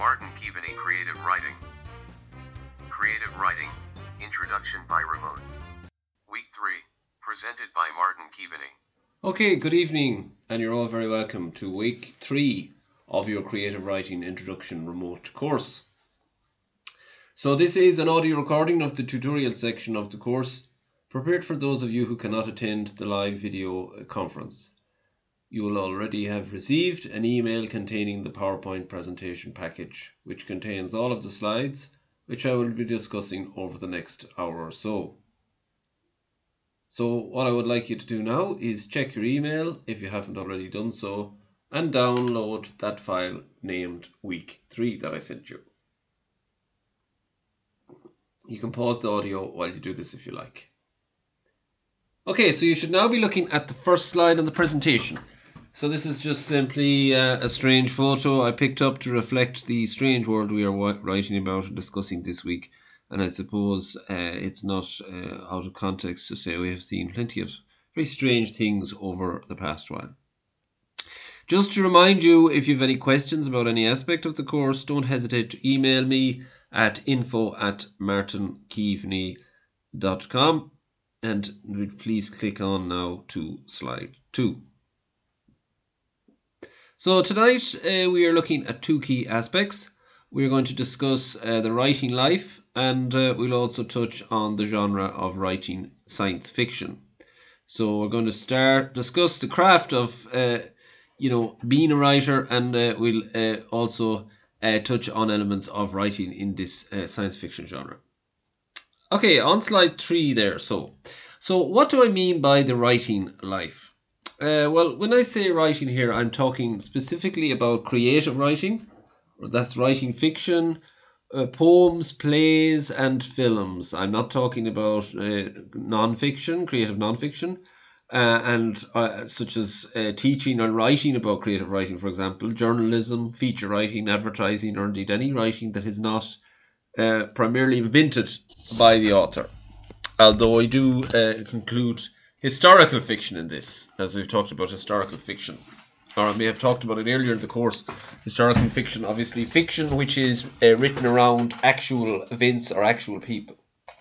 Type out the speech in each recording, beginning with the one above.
Martin Keaveney Creative Writing. Creative Writing, Introduction by Remote. Week 3, presented by Martin Keaveney. Okay, good evening, and you're all very welcome to week 3 of your Creative Writing Introduction remote course. So this is an audio recording of the tutorial section of the course, prepared for those of you who cannot attend the live video conference. You will already have received an email containing the PowerPoint presentation package, which contains all of the slides, which I will be discussing over the next hour or so. So what I would like you to do now is check your email if you haven't already done so, and download that file named Week 3 that I sent you. You can pause the audio while you do this if you like. Okay, so you should now be looking at the first slide on the presentation. So this is just simply a strange photo I picked up to reflect the strange world we are writing about and discussing this week. And I suppose it's not out of context to say we have seen plenty of very strange things over the past while. Just to remind you, if you have any questions about any aspect of the course, don't hesitate to email me at info@martinkeaveney.com, and please click on now to slide 2. So tonight we are looking at 2 key aspects. We're going to discuss the writing life, and we'll also touch on the genre of writing science fiction. So we're going to discuss the craft of being a writer, and we'll also touch on elements of writing in this science fiction genre. Okay, on slide 3 there. So what do I mean by the writing life? Well, when I say writing here, I'm talking specifically about creative writing. That's writing fiction, poems, plays, and films. I'm not talking about non-fiction, creative non-fiction, such as teaching or writing about creative writing, for example, journalism, feature writing, advertising, or indeed any writing that is not primarily invented by the author. Although I do conclude historical fiction in this, as we've talked about historical fiction. Or I may have talked about it earlier in the course. Historical fiction, obviously fiction which is written around actual events or actual people.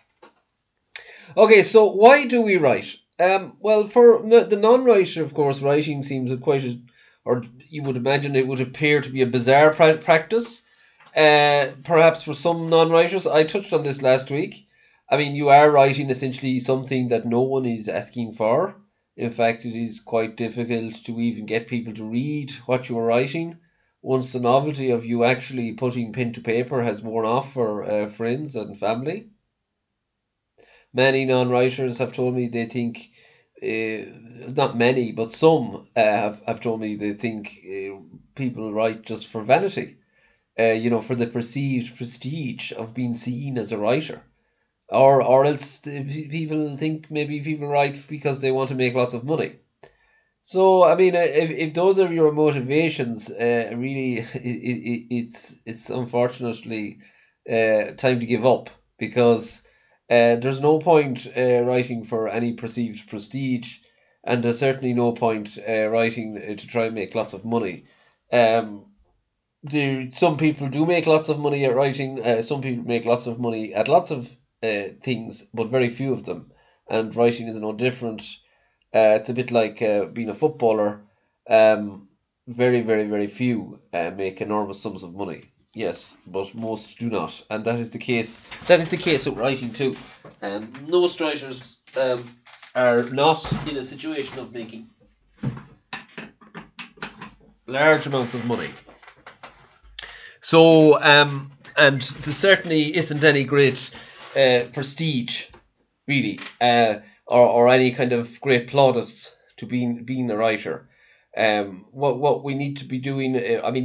Okay, so why do we write? Well, for the non-writer, of course, writing seems or you would imagine it would appear to be a bizarre practice. Perhaps for some non-writers, I touched on this last week. I mean, you are writing essentially something that no one is asking for. In fact, it is quite difficult to even get people to read what you are writing once the novelty of you actually putting pen to paper has worn off for friends and family. Many non-writers have told me they think, not many, but some have told me they think people write just for vanity, for the perceived prestige of being seen as a writer. Or else people think maybe people write because they want to make lots of money. So, I mean, if those are your motivations, really, it's unfortunately time to give up, because there's no point writing for any perceived prestige, and there's certainly no point writing to try and make lots of money. Some people do make lots of money at writing. Some people make lots of money at lots of things, but very few of them, and writing is no different. It's a bit like being a footballer. Very, very, very few make enormous sums of money. Yes, but most do not, and that is the case. That is the case with writing too. Most writers are not in a situation of making large amounts of money. So, and there certainly isn't any great prestige, really, or any kind of great plaudits to being a writer. What we need to be doing,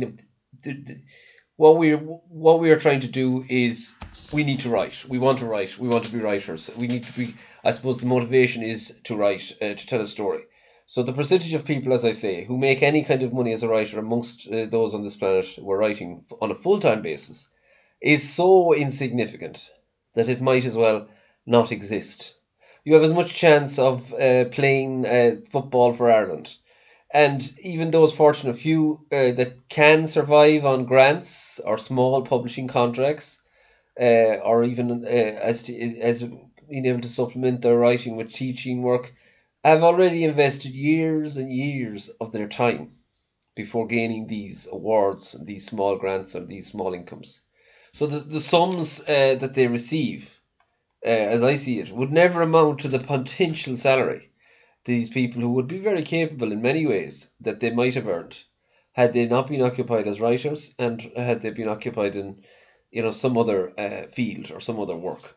what we are trying to do is we need to write. We want to write. We want to be writers. We need to be. I suppose the motivation is to write, to tell a story. So the percentage of people, as I say, who make any kind of money as a writer amongst those on this planet who are writing on a full-time basis is so insignificant that it might as well not exist. You have as much chance of playing football for Ireland And even those fortunate few that can survive on grants or small publishing contracts, or even as being able to supplement their writing with teaching work, have already invested years and years of their time before gaining these awards and these small grants or these small incomes. So the sums that they receive, as I see it, would never amount to the potential salary these people who would be very capable in many ways that they might have earned had they not been occupied as writers and had they been occupied in some other field or some other work,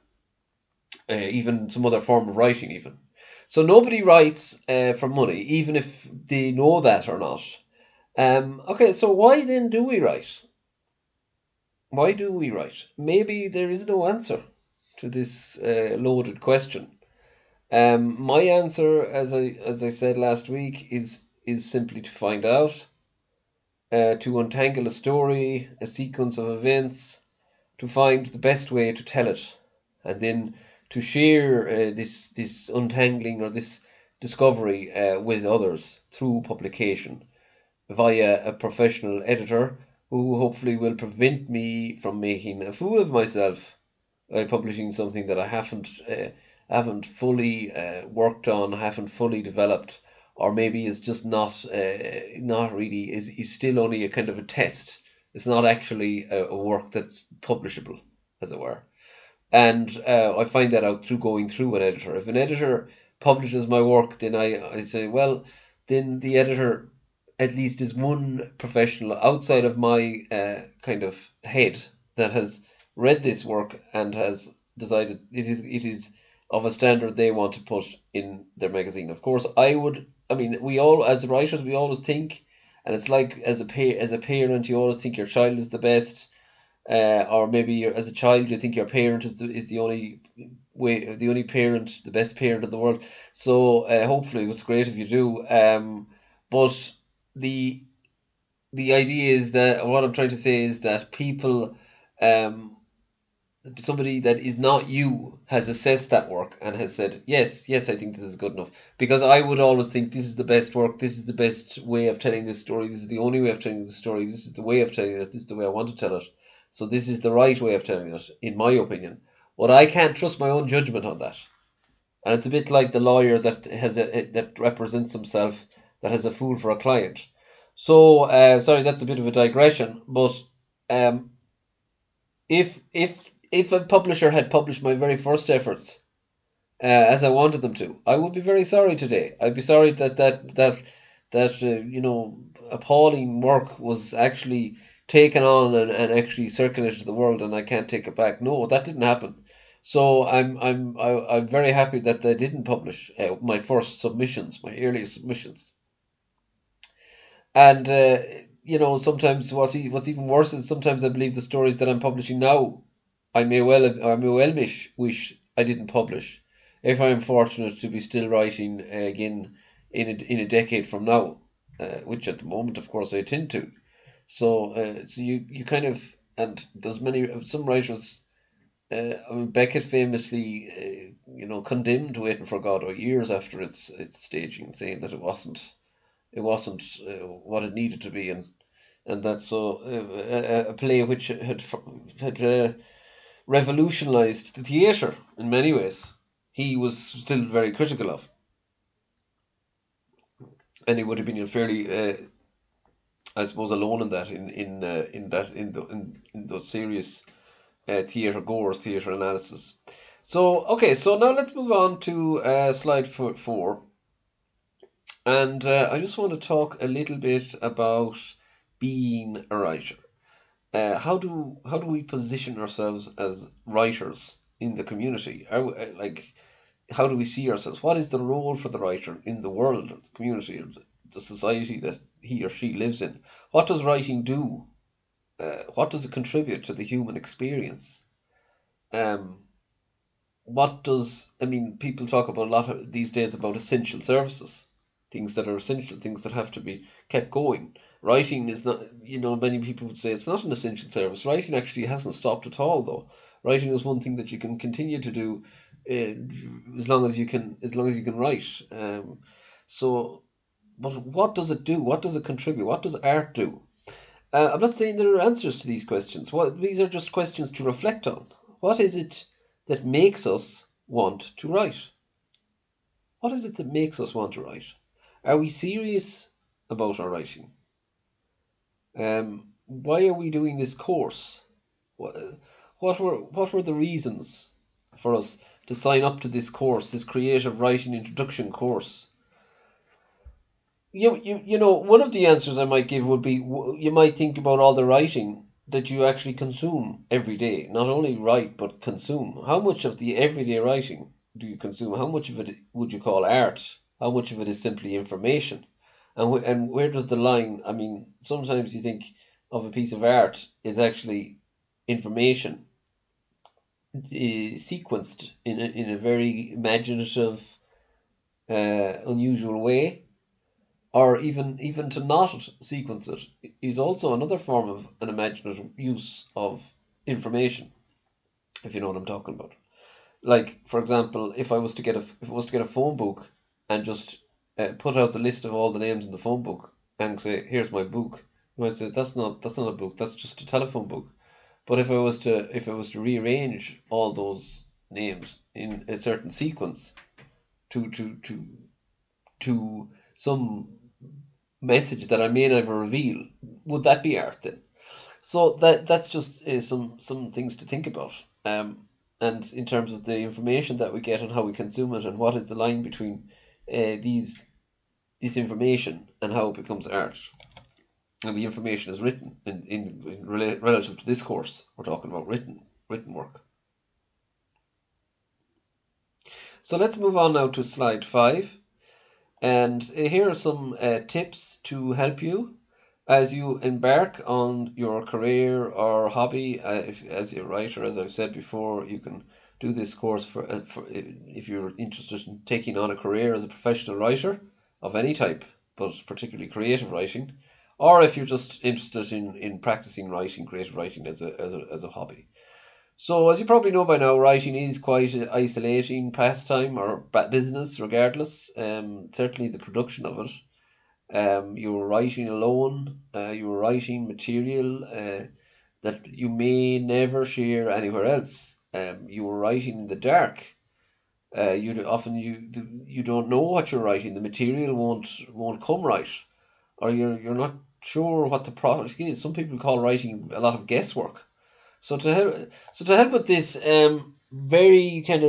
even some other form of writing even. So nobody writes for money, even if they know that or not. Okay, so why then do we write? Why do we write? Maybe there is no answer to this loaded question. My answer, as I said last week, is simply to find out, to untangle a story, a sequence of events, to find the best way to tell it, and then to share this untangling or this discovery with others through publication via a professional editor who hopefully will prevent me from making a fool of myself by publishing something that I haven't fully worked on, haven't fully developed, or maybe is just not really is still only a kind of a test. It's not actually a work that's publishable, as it were. And I find that out through going through an editor. If an editor publishes my work, then I say, well, then the editor at least is one professional outside of my kind of head that has read this work and has decided it is of a standard they want to put in their magazine. Of course, we all, as writers, we always think, and it's like as a parent, you always think your child is the best, or maybe as a child you think your parent is the only parent, the best parent in the world. So hopefully it's great if you do. But the idea is that what I'm trying to say is that people, somebody that is not you has assessed that work and has said, yes, I think this is good enough. Because I would always think this is the best work, this is the best way of telling this story, this is the only way of telling the story, this is the way of telling it, this is the way I want to tell it. So this is the right way of telling it, in my opinion. But I can't trust my own judgment on that. And it's a bit like the lawyer that that represents himself, that has a fool for a client. So, sorry, that's a bit of a digression, but if a publisher had published my very first efforts as I wanted them to, I would be very sorry today. I'd be sorry that appalling work was actually taken on and actually circulated to the world, and I can't take it back. No, that didn't happen. So I'm very happy that they didn't publish my first submissions, my earliest submissions. And sometimes what's even worse is sometimes I believe the stories that I'm publishing now, I may well wish I didn't publish, if I'm fortunate to be still writing again in a decade from now, which at the moment, of course, I intend to. So you kind of, and there's some writers. Beckett famously, condemned Waiting for Godot years after its staging, saying that it wasn't what it needed to be, and that's so a play which had revolutionized the theatre in many ways. He was still very critical of, and he would have been fairly, I suppose, alone in that in those serious theatre goers, theatre analysis. So okay, so now let's move on to slide 4. And I just want to talk a little bit about being a writer. How do we position ourselves as writers in the community? How do we see ourselves? What is the role for the writer in the world, the community, the society that he or she lives in? What does writing do? What does it contribute to the human experience? People talk about a lot these days about essential services. Things that are essential, things that have to be kept going. Writing is not, many people would say it's not an essential service. Writing actually hasn't stopped at all, though. Writing is one thing that you can continue to do as long as you can write. So but what does it do? What does it contribute? What does art do? I'm not saying there are answers to these questions. These are just questions to reflect on. What is it that makes us want to write? What is it that makes us want to write? Are we serious about our writing? Why are we doing this course? What were the reasons for us to sign up to this course, this creative writing introduction course? You know, one of the answers I might give would be you might think about all the writing that you actually consume every day. Not only write, but consume. How much of the everyday writing do you consume? How much of it would you call art? How much of it is simply information? And where does the line? I mean, sometimes you think of a piece of art is actually information sequenced in a very imaginative, unusual way, or even to not sequence it is also another form of an imaginative use of information, if you know what I'm talking about. Like, for example, if I was to get a phone book and just put out the list of all the names in the phone book and say, "Here's my book," I say that's not a book. That's just a telephone book. But if I was to rearrange all those names in a certain sequence to some message that I may never reveal, would that be art then? So that's just some things to think about. And in terms of the information that we get and how we consume it, and what is the line between this information and how it becomes art. And the information is written in relative to this course. We're talking about written work. So let's move on now to slide 5. And here are some tips to help you as you embark on your career or hobby. As a writer, as I've said before, you can do this course for if you're interested in taking on a career as a professional writer of any type, but particularly creative writing, or if you're just interested in practicing writing, creative writing as a hobby. So, as you probably know by now, writing is quite an isolating pastime or business, regardless. Certainly the production of it. You're writing alone. You're writing material that you may never share anywhere else. You're writing in the dark. You don't know what you're writing. The material won't come right, or you're not sure what the product is. Some people call writing a lot of guesswork. So to help with this very kind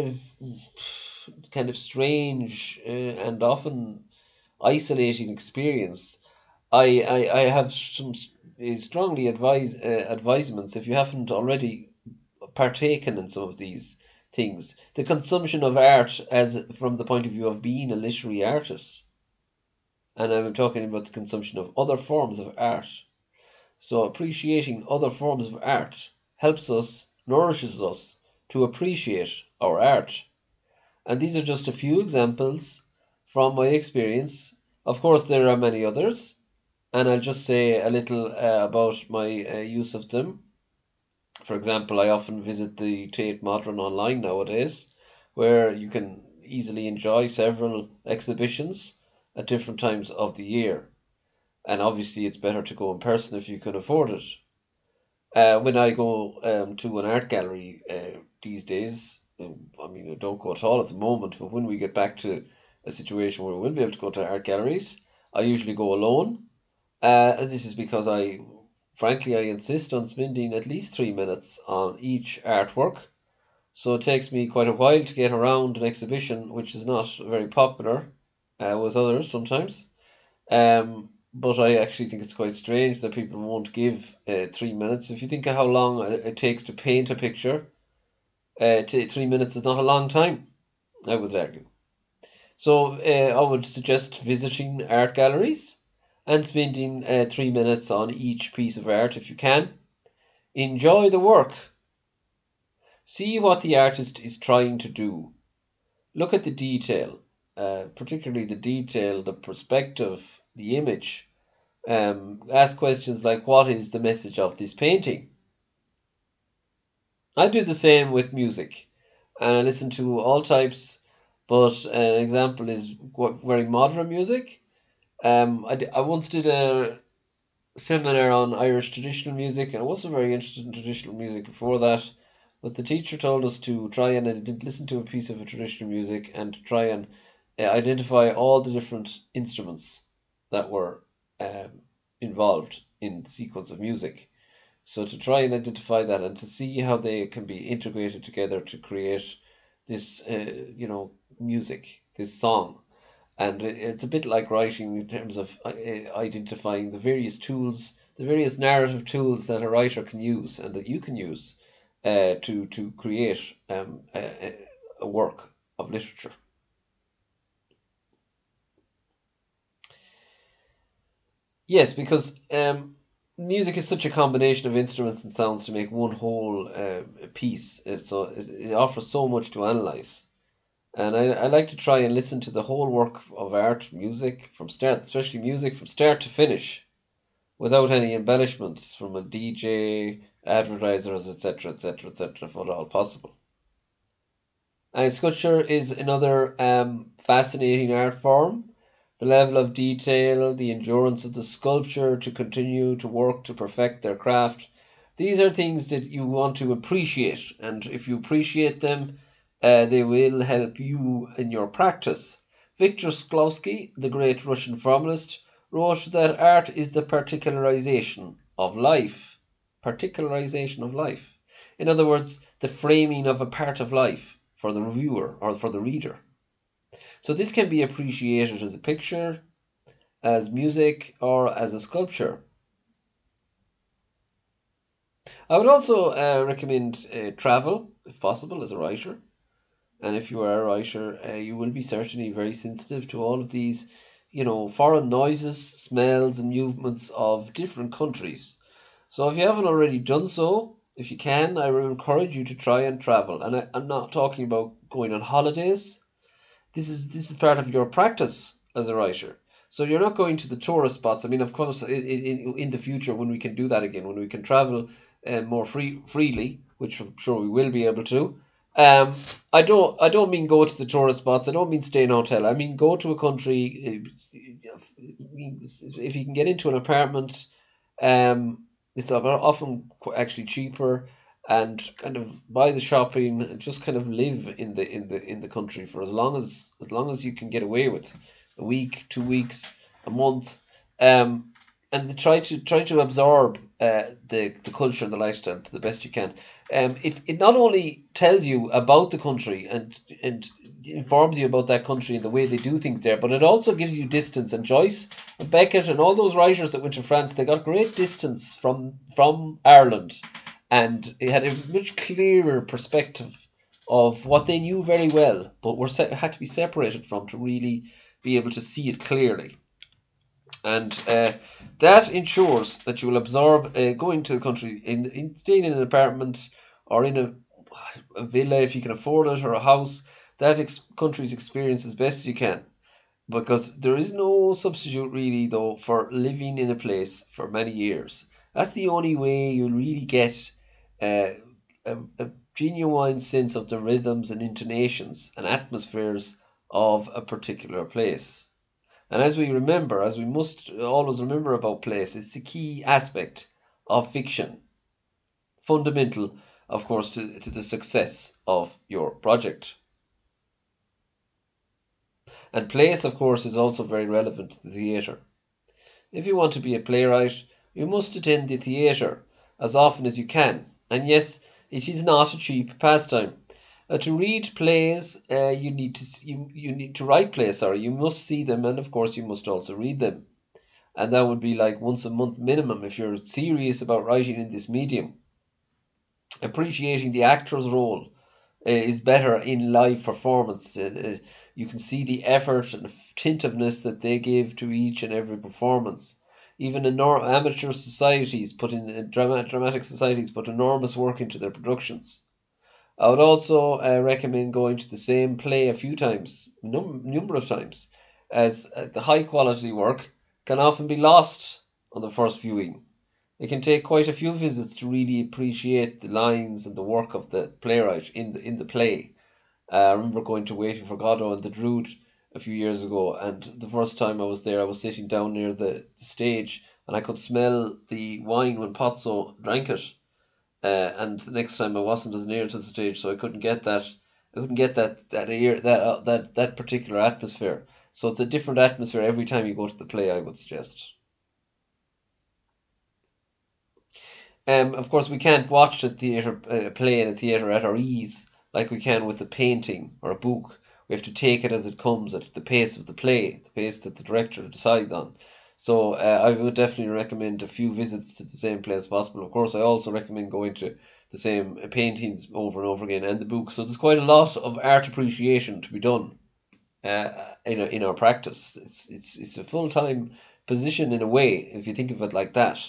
of strange and often isolating experience, I have some strongly advisements if you haven't already partaken in some of these things. The consumption of art as from the point of view of being a literary artist, and I'm talking about the consumption of other forms of art. So appreciating other forms of art nourishes us to appreciate our art. And these are just a few examples from my experience. Of course, there are many others, and I'll just say a little about my use of them. For example, I often visit the Tate Modern online nowadays, where you can easily enjoy several exhibitions at different times of the year. And obviously, it's better to go in person if you can afford it. When I go to an art gallery these days, I mean, I don't go at all at the moment, but when we get back to a situation where we will be able to go to art galleries, I usually go alone. This is because frankly, I insist on spending at least 3 minutes on each artwork. So it takes me quite a while to get around an exhibition, which is not very popular with others sometimes. But I actually think it's quite strange that people won't give 3 minutes. If you think of how long it takes to paint a picture, 3 minutes is not a long time, I would argue. So I would suggest visiting art galleries and spending 3 minutes on each piece of art if you can. Enjoy the work. See what the artist is trying to do. Look at the detail, particularly the detail, the perspective, the image. Ask questions like, what is the message of this painting? I do the same with music, and I listen to all types, but an example is very modern music. I once did a seminar on Irish traditional music, and I wasn't very interested in traditional music before that. But the teacher told us to try and listen to a piece of traditional music and try and identify all the different instruments that were involved in the sequence of music. So to try and identify that and to see how they can be integrated together to create this, music, this song. And it's a bit like writing in terms of identifying the various tools, the various narrative tools that a writer can use and that you can use to create a work of literature. Yes, because music is such a combination of instruments and sounds to make one whole piece. It offers so much to analyze. And I like to try and listen to the whole work of art, music, from start, especially music from start to finish, without any embellishments from a DJ, advertisers, etc., etc., etc., if at all possible. And sculpture is another fascinating art form. The level of detail, the endurance of the sculpture to continue to work to perfect their craft. These are things that you want to appreciate, and if you appreciate them, they will help you in your practice. Viktor Shklovsky, the great Russian formalist, wrote that art is the particularization of life. Particularization of life. In other words, the framing of a part of life for the viewer or for the reader. So this can be appreciated as a picture, as music, or as a sculpture. I would also recommend travel, if possible, as a writer. And if you are a writer, you will be certainly very sensitive to all of these, foreign noises, smells, and movements of different countries. So if you haven't already done so, if you can, I would encourage you to try and travel. And I'm not talking about going on holidays. This is part of your practice as a writer. So you're not going to the tourist spots. I mean, of course, in the future when we can do that again, when we can travel more freely, which I'm sure we will be able to. I don't mean go to the tourist spots. I don't mean stay in a hotel. I mean go to a country. If you can get into an apartment, it's often actually cheaper, and kind of buy the shopping and just kind of live in the country for as long as you can get away with a week, 2 weeks, a month, and try to absorb the culture and the lifestyle to the best you can. It not only tells you about the country and informs you about that country and the way they do things there, but it also gives you distance. And Joyce and Beckett and all those writers that went to France, they got great distance from Ireland, and it had a much clearer perspective of what they knew very well, but had to be separated from to really be able to see it clearly. And that ensures that you will absorb going to the country, in staying in an apartment or in a villa if you can afford it, or a house, that country's experience as best you can. Because there is no substitute really, though, for living in a place for many years. That's the only way you'll really get a genuine sense of the rhythms and intonations and atmospheres of a particular place. And as we must always remember about place, it's a key aspect of fiction, fundamental, of course, to the success of your project. And place, of course, is also very relevant to the theatre. If you want to be a playwright, you must attend the theatre as often as you can. And yes, it is not a cheap pastime. To read plays, you need to write plays. Sorry, you must see them, and of course you must also read them. And that would be like once a month minimum if you're serious about writing in this medium. Appreciating the actor's role is better in live performance. You can see the effort and attentiveness that they give to each and every performance. Even amateur societies dramatic societies put enormous work into their productions. I would also recommend going to the same play a few times, number of times, as the high quality work can often be lost on the first viewing. It can take quite a few visits to really appreciate the lines and the work of the playwright in the play. I remember going to Waiting for Godot and the Drood a few years ago, and the first time I was there, I was sitting down near the stage, and I could smell the wine when Pozzo drank it. And the next time I wasn't as near to the stage, so I couldn't get that. I couldn't get that particular atmosphere. So it's a different atmosphere every time you go to the play, I would suggest. Of course, we can't watch a play in a theatre at our ease like we can with a painting or a book. We have to take it as it comes at the pace of the play, the pace that the director decides on. So I would definitely recommend a few visits to the same play as possible. Of course, I also recommend going to the same paintings over and over again and the books. So there's quite a lot of art appreciation to be done in our practice. It's a full-time position in a way, if you think of it like that.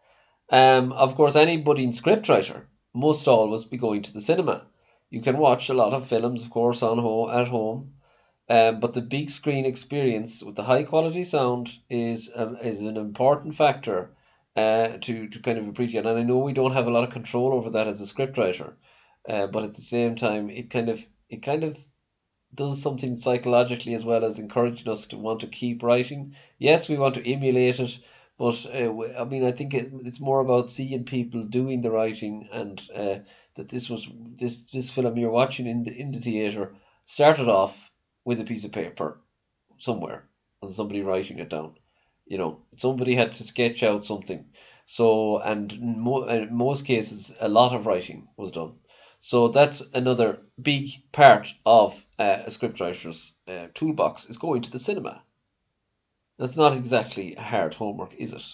Of course, any budding scriptwriter must always be going to the cinema. You can watch a lot of films, of course, at home, but the big screen experience with the high quality sound is an important factor to kind of appreciate. And I know we don't have a lot of control over that as a scriptwriter, but at the same time, it kind of does something psychologically as well as encouraging us to want to keep writing. Yes, we want to emulate it, but I mean, I think it's more about seeing people doing the writing, and that this film you're watching in the theatre started off with a piece of paper somewhere and somebody writing it down. Somebody had to sketch out something. So, and in most cases, a lot of writing was done. So that's another big part of a scriptwriter's toolbox, is going to the cinema. That's not exactly hard homework, is it?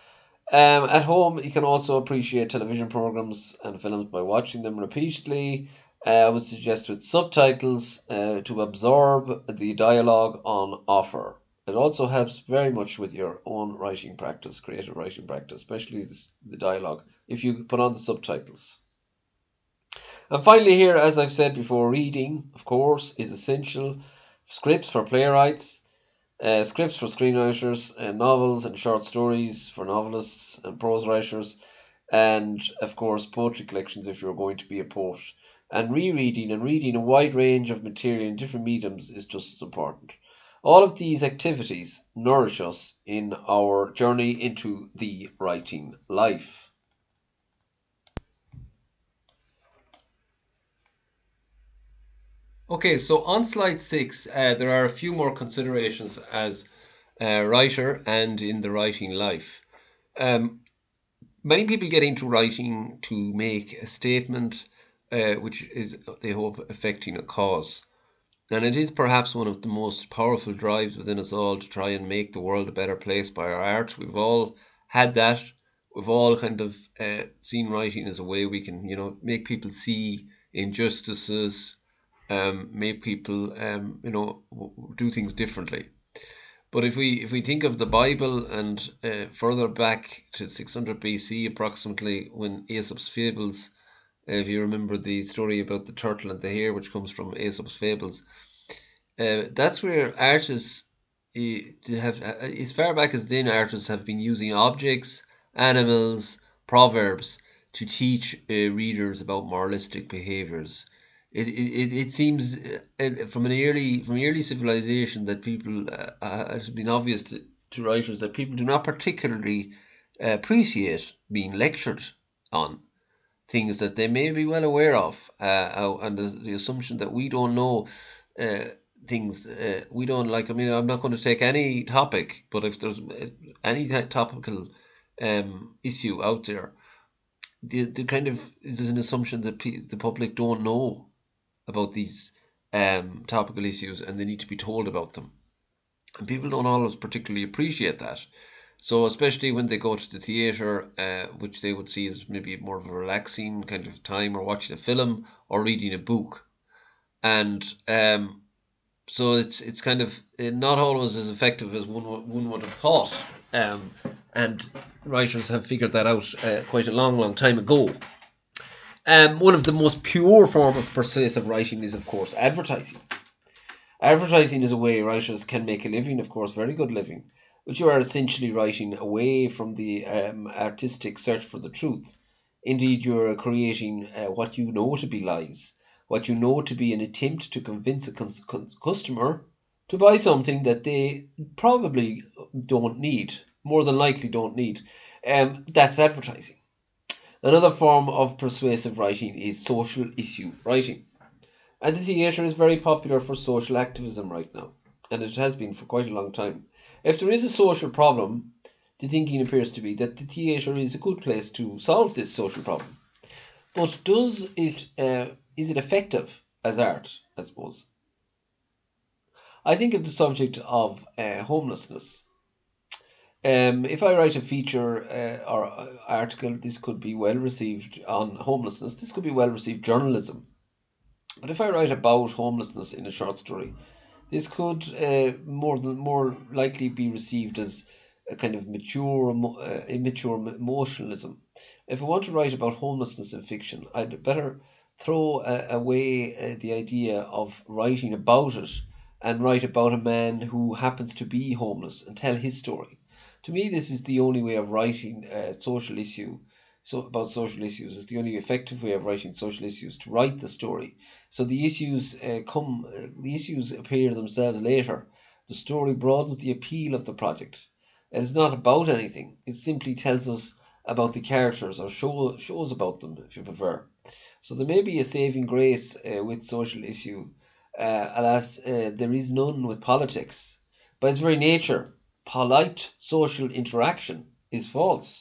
At home, you can also appreciate television programs and films by watching them repeatedly. I would suggest with subtitles to absorb the dialogue on offer. It also helps very much with your own writing practice, creative writing practice, especially the dialogue, if you put on the subtitles. And finally here, as I've said before, reading, of course, is essential. Scripts for playwrights, scripts for screenwriters, novels and short stories for novelists and prose writers, and of course poetry collections if you're going to be a poet. And rereading and reading a wide range of material in different mediums is just as important. All of these activities nourish us in our journey into the writing life. Okay, so on slide 6, there are a few more considerations as a writer and in the writing life. Many people get into writing to make a statement, which is, they hope, affecting a cause. And it is perhaps one of the most powerful drives within us all to try and make the world a better place by our art. We've all had that. We've all kind of seen writing as a way we can, make people see injustices, make people, do things differently. But if we think of the Bible and further back to 600 BC approximately, when Aesop's Fables, if you remember the story about the turtle and the hare, which comes from Aesop's Fables, that's where artists have, as far back as then, artists have been using objects, animals, proverbs to teach readers about moralistic behaviors. It seems from early civilization that people it's been obvious to writers that people do not particularly appreciate being lectured on things that they may be well aware of, and the assumption that we don't know things we don't like. I mean, I'm not going to take any topic, but if there's any topical issue out there, the kind of there's an assumption that the public don't know about these topical issues, and they need to be told about them. And people don't always particularly appreciate that. So especially when they go to the theatre, which they would see as maybe more of a relaxing kind of time, or watching a film or reading a book. And so it's kind of not always as effective as one would have thought. And writers have figured that out quite a long time ago. One of the most pure form of persuasive writing is, of course, advertising. Advertising is a way writers can make a living, of course, very good living, but you are essentially writing away from the artistic search for the truth. Indeed, you are creating what you know to be lies, what you know to be an attempt to convince a customer to buy something that they probably don't need, more than likely don't need. That's advertising. Another form of persuasive writing is social issue writing. And the theatre is very popular for social activism right now, and it has been for quite a long time. If there is a social problem, the thinking appears to be that the theatre is a good place to solve this social problem. But is it effective as art, I suppose? I think of the subject of homelessness. If I write a feature or article, this could be well received on homelessness. This could be well received journalism. But if I write about homelessness in a short story, this could more likely be received as a kind of immature emotionalism. If I want to write about homelessness in fiction, I'd better throw away the idea of writing about it and write about a man who happens to be homeless and tell his story. To me, this is the only way of writing social issue. So about social issues is the only effective way of writing social issues, to write the story. So the issues the issues appear themselves later. The story broadens the appeal of the project. It is not about anything. It simply tells us about the characters, or shows about them, if you prefer. So there may be a saving grace with social issue. Alas, there is none with politics. By its very nature, polite social interaction is false.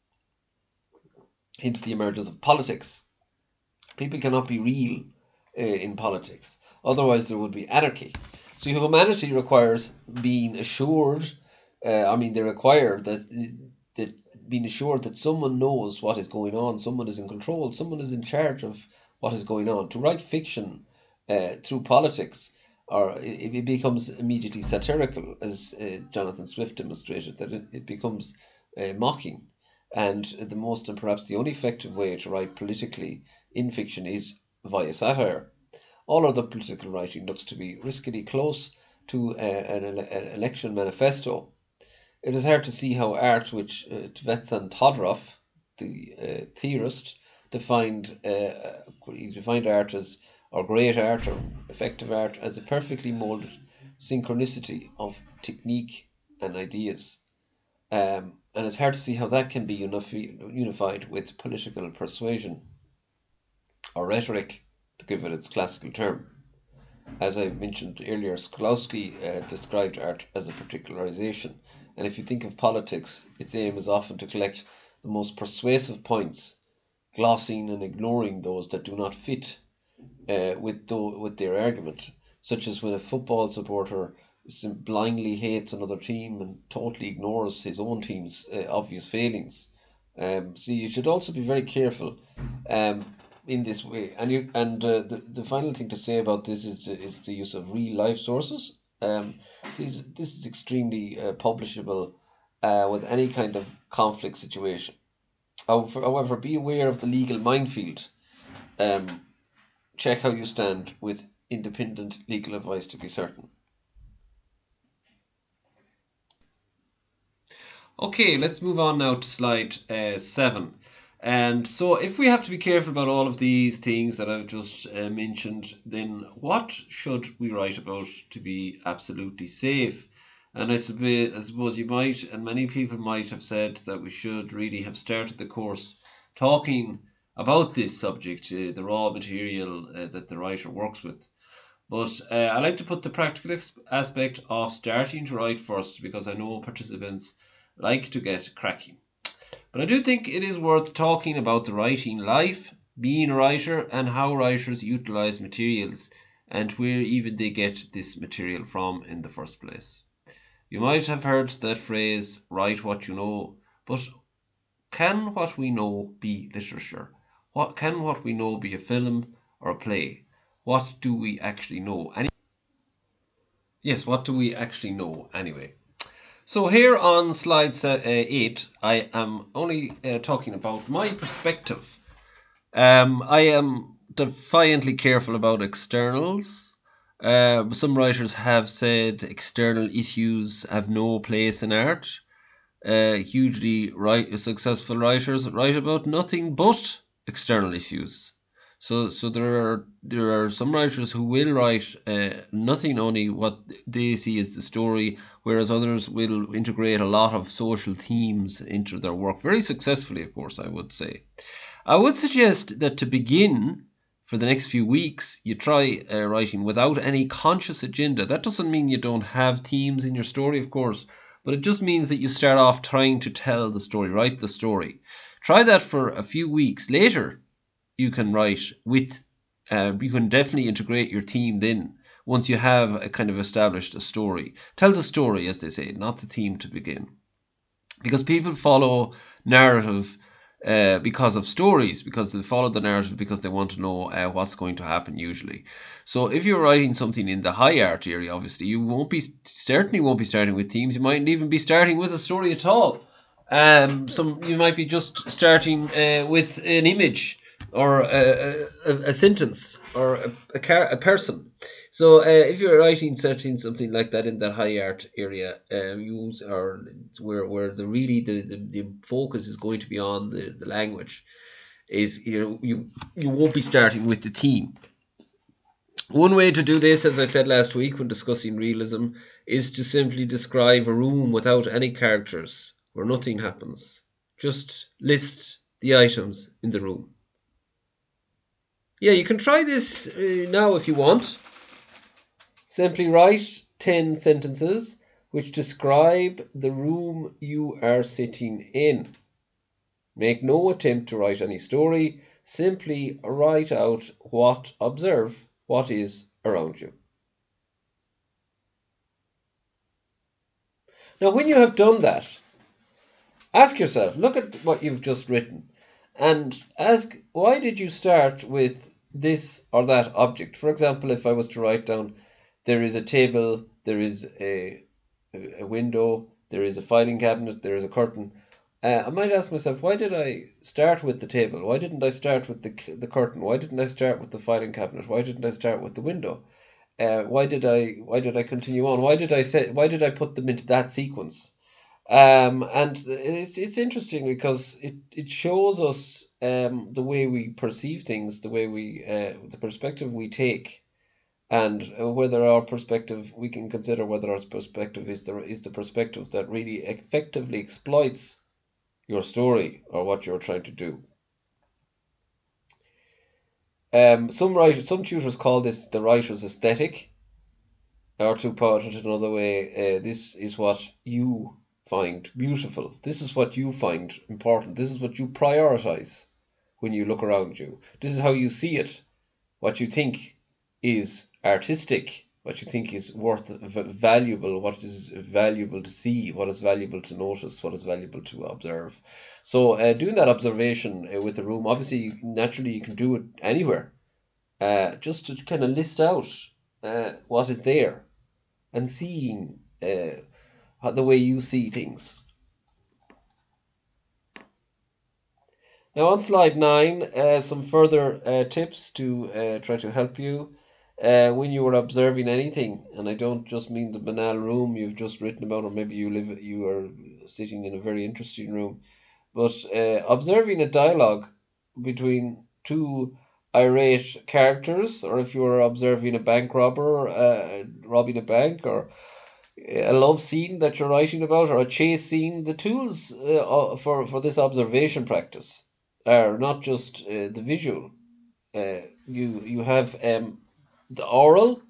Hence the emergence of politics. People cannot be real in politics. Otherwise there would be anarchy. So humanity requires being assured, they require that being assured that someone knows what is going on, someone is in control, someone is in charge of what is going on. To write fiction through politics, or it becomes immediately satirical, as Jonathan Swift demonstrated, that it becomes mocking. And the most, and perhaps the only effective way to write politically in fiction is via satire. All other political writing looks to be riskily close to an election manifesto. It is hard to see how art, which Tvetan Todorov, the theorist, defined art as, or great art or effective art, as a perfectly moulded synchronicity of technique and ideas. And it's hard to see how that can be unified with political persuasion, or rhetoric, to give it its classical term. As I mentioned earlier, Sklowski described art as a particularization, and if you think of politics, its aim is often to collect the most persuasive points, glossing and ignoring those that do not fit with their argument, such as when a football supporter blindly hates another team and totally ignores his own team's obvious failings. So you should also be very careful in this way. And the final thing to say about this is the use of real life sources. This is extremely publishable with any kind of conflict situation. However, be aware of the legal minefield. Check how you stand with independent legal advice to be certain. Okay, let's move on now to slide 7. And so if we have to be careful about all of these things that I've just mentioned, then what should we write about to be absolutely safe? And I suppose you might, and many people might have said that we should really have started the course talking about this subject, the raw material that the writer works with. But I like to put the practical aspect of starting to write first, because I know participants like to get cracking. But I do think it is worth talking about the writing life, being a writer, and how writers utilise materials, and where even they get this material from in the first place. You might have heard that phrase, write what you know, but can what we know be literature? Can what we know be a film or a play? What do we actually know? Yes, what do we actually know anyway? So here on slide 8, I am only talking about my perspective. I am defiantly careful about externals. Some writers have said external issues have no place in art. Hugely successful writers write about nothing but external issues. So there are some writers who will write nothing, only what they see as the story, whereas others will integrate a lot of social themes into their work very successfully, of course, I would say. I would suggest that to begin, for the next few weeks, you try writing without any conscious agenda. That doesn't mean you don't have themes in your story, of course, but it just means that you start off trying to tell the story, write the story. Try that for a few weeks. Later, you can write with, you can definitely integrate your theme then, once you have a kind of established a story. Tell the story, as they say, not the theme to begin. Because people follow narrative because of stories, because they follow the narrative because they want to know what's going to happen usually. So if you're writing something in the high art area, obviously you certainly won't be starting with themes. You mightn't even be starting with a story at all. You might be just starting with an image, or a sentence, or a person. So if you're writing something like that in that high art area, where the focus is going to be on the language, is you won't be starting with the theme. One way to do this, as I said last week when discussing realism, is to simply describe a room without any characters, where nothing happens. Just list the items in the room. Yeah, you can try this now if you want. Simply write 10 sentences which describe the room you are sitting in. Make no attempt to write any story. Simply write out observe what is around you. Now, when you have done that, ask yourself, look at what you've just written, and ask, why did you start with this or that object? For example, if I was to write down, there is a table, there is a window, there is a filing cabinet, there is a curtain, I might ask myself, why did I start with the table? Why didn't I start with the curtain? Why didn't I start with the filing cabinet? Why didn't I start with the window? Why did I continue on? Why did I put them into that sequence? And it's interesting because it shows us the way we perceive things, the perspective we take, and whether our perspective, we can consider whether our perspective is the perspective that really effectively exploits your story or what you're trying to do. Some tutors call this the writer's aesthetic, or to put it another way, this is what you find beautiful. This is what you find important. This is what you prioritize when you look around you. This is how you see it. What you think is artistic, what you think is valuable, what is valuable to see, what is valuable to notice, what is valuable to observe. So doing that observation with the room, obviously, naturally, you can do it anywhere. Just to kind of list out what is there, and seeing the way you see things. Now on slide 9, some further tips to try to help you when you are observing anything, and I don't just mean the banal room you've just written about, or maybe you are sitting in a very interesting room, but observing a dialogue between two irate characters, or if you are observing a bank robber robbing a bank, or a love scene that you're writing about, or a chase scene. The tools for this observation practice are not just the visual. You have the oral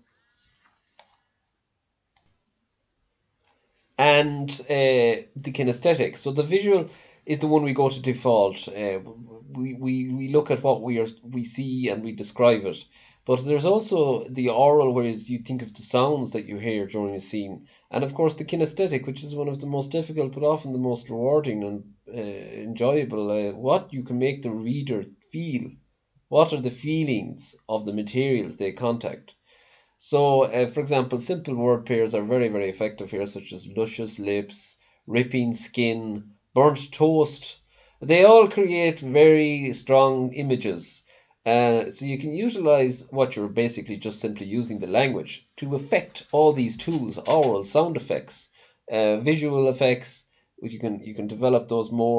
and the kinesthetic. So the visual is the one we go to default. We look at what we see and we describe it. But there's also the oral, where you think of the sounds that you hear during a scene. And of course the kinesthetic, which is one of the most difficult but often the most rewarding and enjoyable. What you can make the reader feel. What are the feelings of the materials they contact? So, for example, simple word pairs are very, very effective here, such as luscious lips, ripping skin, burnt toast. They all create very strong images. So you can utilize what you're basically just simply using the language to affect all these tools: oral, sound effects, visual effects. You can develop those more,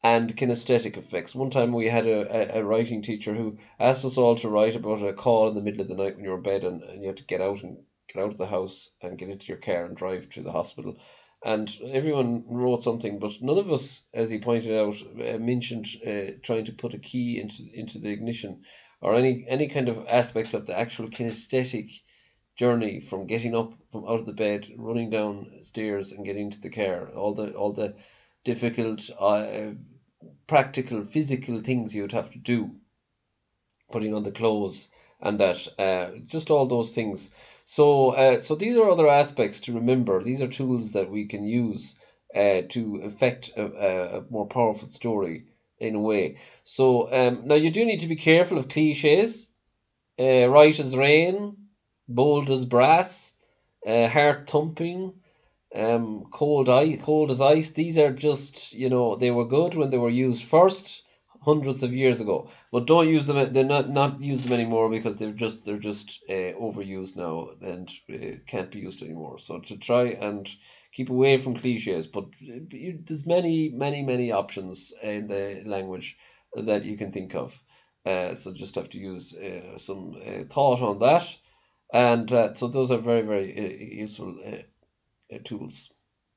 and kinesthetic effects. One time we had a writing teacher who asked us all to write about a call in the middle of the night when you're in bed, and you had to get out of the house and get into your car and drive to the hospital. And everyone wrote something, but none of us, as he pointed out, mentioned trying to put a key into the ignition, or any kind of aspect of the actual kinesthetic journey from getting up from out of the bed, running downstairs, and getting to the car. All the difficult, practical, physical things you'd have to do, putting on the clothes, and that just all those things. So these are other aspects to remember. These are tools that we can use to affect a more powerful story in a way. So now you do need to be careful of cliches. Right as rain, bold as brass, heart thumping, cold as ice. These are just, they were good when they were used first, hundreds of years ago, but don't use them. They're not use them anymore, because they're just overused now, and can't be used anymore. So to try and keep away from cliches, but there's many options in the language that you can think of. So just have to use some thought on that, and so those are very useful tools.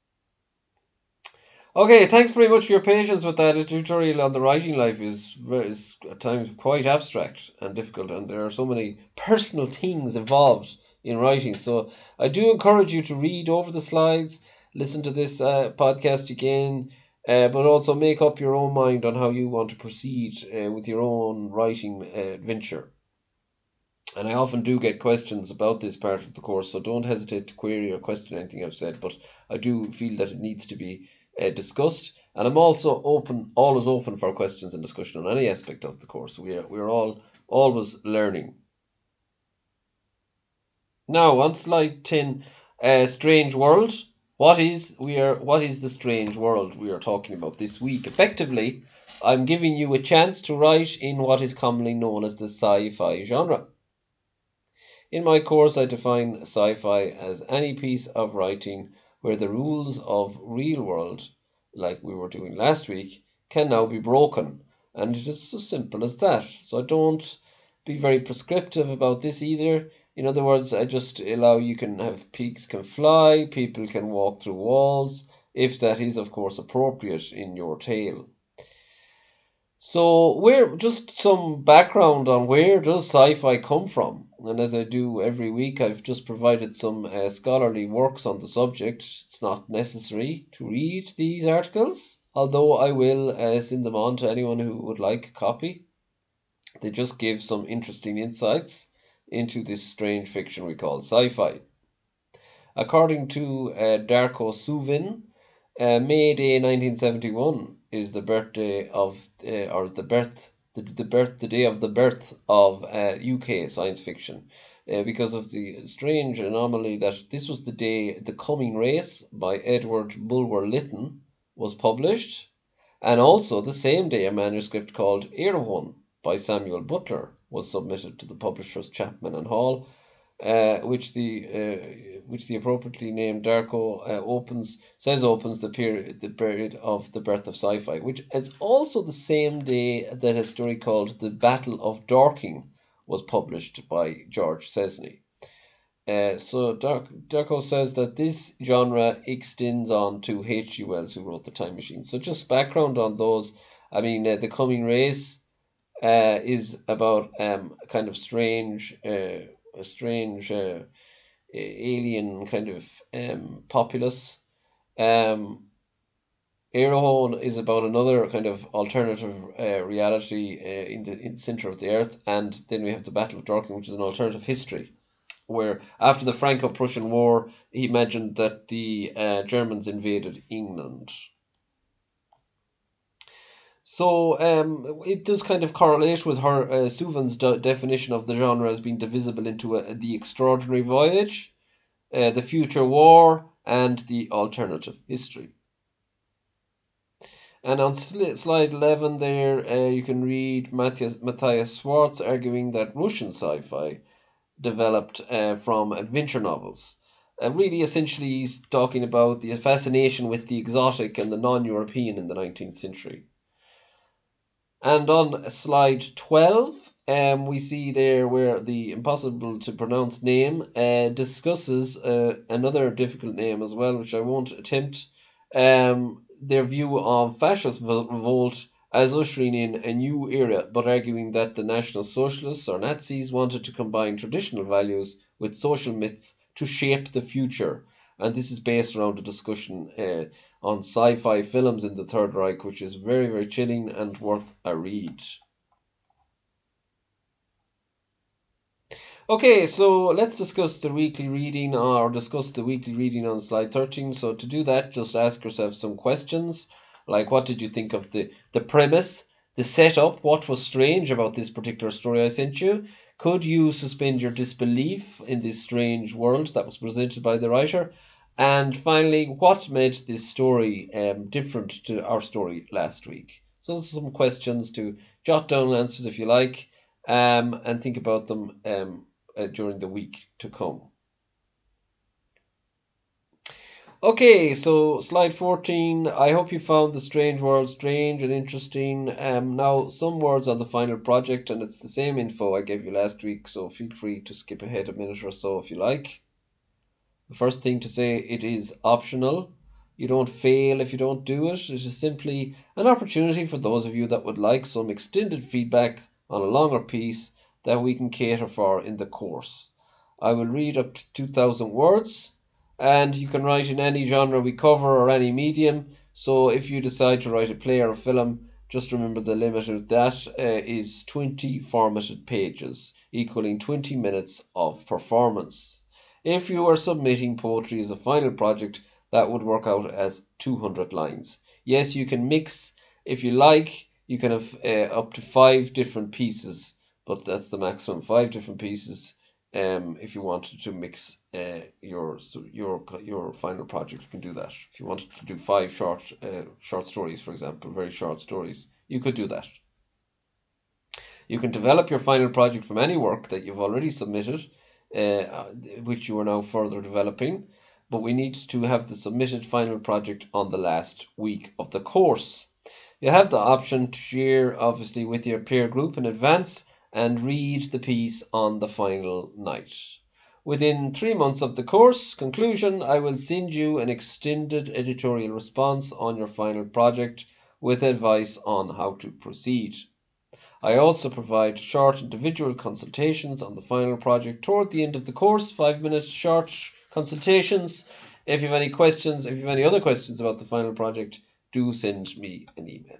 Okay, thanks very much for your patience with that. A tutorial on the writing life is at times quite abstract and difficult, and there are so many personal things involved in writing. So I do encourage you to read over the slides, listen to this podcast again, but also make up your own mind on how you want to proceed with your own writing adventure. And I often do get questions about this part of the course, so don't hesitate to query or question anything I've said, but I do feel that it needs to be discussed, and I'm also always open for questions and discussion on any aspect of the course. We're all always learning. Now on slide 10, strange world. What is the strange world we are talking about this week? Effectively, I'm giving you a chance to write in what is commonly known as the sci-fi genre. In my course, I define sci-fi as any piece of writing where the rules of real world, like we were doing last week, can now be broken. And it is so simple as that. So don't be very prescriptive about this either. In other words, I just allow you can have peaks can fly, people can walk through walls, if that is, of course, appropriate in your tale. So just some background on where does sci-fi come from. And as I do every week, I've just provided some scholarly works on the subject. It's not necessary to read these articles, although I will send them on to anyone who would like a copy. They just give some interesting insights into this strange fiction we call sci-fi. According to Darko Suvin, May Day 1971 is the birthday of the day of the birth of UK science fiction, because of the strange anomaly that this was the day The Coming Race by Edward Bulwer Lytton was published, and also the same day a manuscript called Erewhon by Samuel Butler was submitted to the publishers Chapman and Hall, which the appropriately named Darko opens the period of the birth of sci-fi, which is also the same day that a story called The Battle of Dorking was published by George Cesney. So Darko says that this genre extends on to H.G. Wells, who wrote The Time Machine. So just background on those. I mean, The Coming Race is about kind of a strange alien kind of populace. Erewhon is about another kind of alternative reality in the center of the earth, and then we have the Battle of Dorking, which is an alternative history, where after the Franco-Prussian War, he imagined that the Germans invaded England. So it does kind of correlate with her Suvin's definition of the genre as being divisible into the extraordinary voyage, the future war, and the alternative history. And on slide 11 there, you can read Matthias Schwartz arguing that Russian sci-fi developed from adventure novels. Really, essentially, he's talking about the fascination with the exotic and the non-European in the 19th century. And on slide 12, we see there where the impossible to pronounce name discusses another difficult name as well, which I won't attempt, their view of fascist revolt as ushering in a new era, but arguing that the National Socialists or Nazis wanted to combine traditional values with social myths to shape the future. And this is based around a discussion on sci-fi films in the Third Reich, which is very, very chilling and worth a read. Okay, so let's discuss the weekly reading on slide 13. So to do that, just ask yourself some questions, like what did you think of the premise, the setup, what was strange about this particular story I sent you? Could you suspend your disbelief in this strange world that was presented by the writer? And finally, what made this story different to our story last week? So those are some questions to jot down answers if you like, and think about them during the week to come. Okay, so slide 14. I hope you found the strange world strange and interesting. Now, some words on the final project, and it's the same info I gave you last week, so feel free to skip ahead a minute or so if you like. The first thing to say, it is optional. You don't fail if you don't do it. It is simply an opportunity for those of you that would like some extended feedback on a longer piece that we can cater for in the course. I will read up to 2,000 words, and you can write in any genre we cover or any medium. So if you decide to write a play or a film, just remember the limit of that is 20 formatted pages, equaling 20 minutes of performance. If you are submitting poetry as a final project, that would work out as 200 lines. Yes, you can mix. If you like, you can have up to 5 different pieces, but that's the maximum, 5 different pieces. If you wanted to mix your final project, you can do that. If you wanted to do 5 short stories, for example, very short stories, you could do that. You can develop your final project from any work that you've already submitted, which you are now further developing, but we need to have the submitted final project on the last week of the course. You have the option to share, obviously, with your peer group in advance and read the piece on the final night. Within 3 months of the course conclusion, I will send you an extended editorial response on your final project with advice on how to proceed. I also provide short individual consultations on the final project toward the end of the course, 5-minute short consultations. If you have any questions, if you have any other questions about the final project, do send me an email.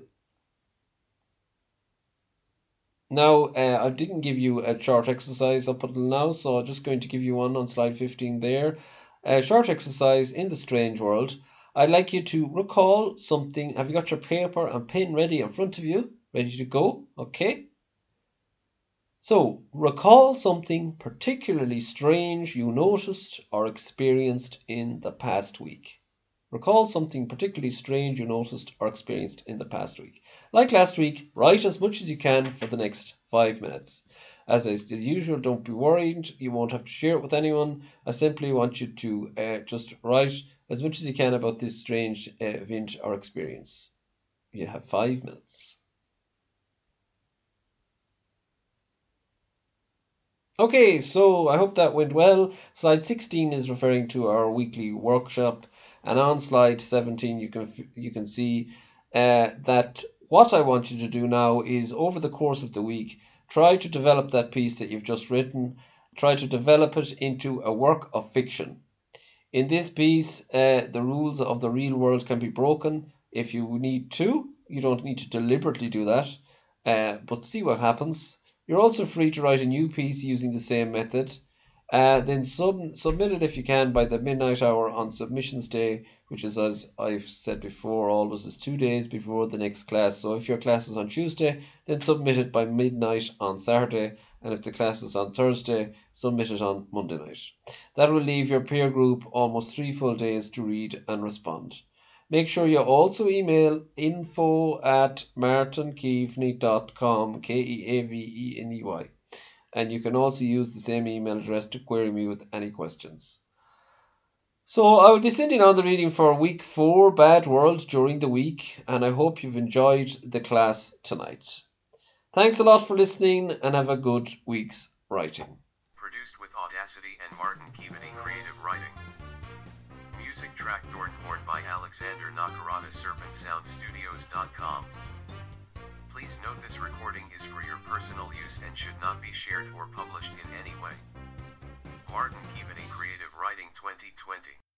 Now, I didn't give you a short exercise up until now, so I'm just going to give you one on slide 15 there. A short exercise in the strange world. I'd like you to recall something. Have you got your paper and pen ready in front of you? Ready to go? Okay. So, recall something particularly strange you noticed or experienced in the past week. Recall something particularly strange you noticed or experienced in the past week. Like last week, write as much as you can for the next 5 minutes. As usual, don't be worried. You won't have to share it with anyone. I simply want you to just write as much as you can about this strange event or experience. You have 5 minutes. Okay, so I hope that went well. Slide 16 is referring to our weekly workshop, and on slide 17 you can see that what I want you to do now is, over the course of the week, try to develop that piece that you've just written. Try to develop it into a work of fiction. In this piece, the rules of the real world can be broken if you need to. You don't need to deliberately do that, but see what happens. You're also free to write a new piece using the same method. Then submit it if you can by the midnight hour on submissions day, which is, as I've said before, always is 2 days before the next class. So if your class is on Tuesday, then submit it by midnight on Saturday, and if the class is on Thursday, submit it on Monday night. That will leave your peer group almost 3 full days to read and respond. Make sure you also email info@martinkeaveney.com, Keaveney, and you can also use the same email address to query me with any questions. So I will be sending on the reading for week 4, Bad World, during the week, and I hope you've enjoyed the class tonight. Thanks a lot for listening and have a good week's writing. Produced with Audacity and Martin Keaveney Creative Writing. Music track Dornborn by Alexander Nakarada, SerpentSoundStudios.com. Please note this recording is for your personal use and should not be shared or published in any way. Martin Keaveney Creative Writing 2020.